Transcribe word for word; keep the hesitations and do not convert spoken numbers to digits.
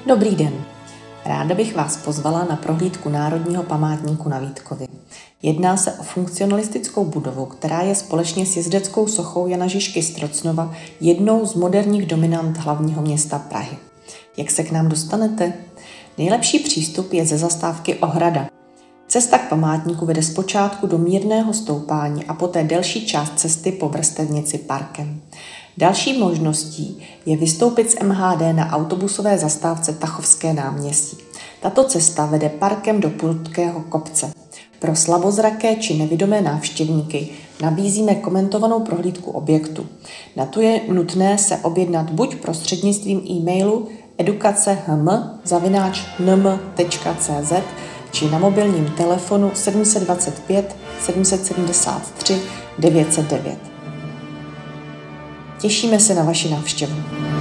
Dobrý den. Ráda bych vás pozvala na prohlídku Národního památníku na Vítkově. Jedná se o funkcionalistickou budovu, která je společně s jezdeckou sochou Jana Žižky z Trocnova jednou z moderních dominant hlavního města Prahy. Jak se k nám dostanete? Nejlepší přístup je ze zastávky Ohrada. Cesta k památníku vede zpočátku do mírného stoupání a poté delší část cesty po vrstevnici parkem. Další možností je vystoupit z M H D na autobusové zastávce Tachovské náměstí. Tato cesta vede parkem do prudkého kopce. Pro slabozraké či nevidomé návštěvníky nabízíme komentovanou prohlídku objektu. Na tu je nutné se objednat buď prostřednictvím e-mailu edukacehm zavináč nm tečka cz či na mobilním telefonu sedm set dvacet pět sedm set sedmdesát tři devět set devět. Těšíme se na vaši návštěvu.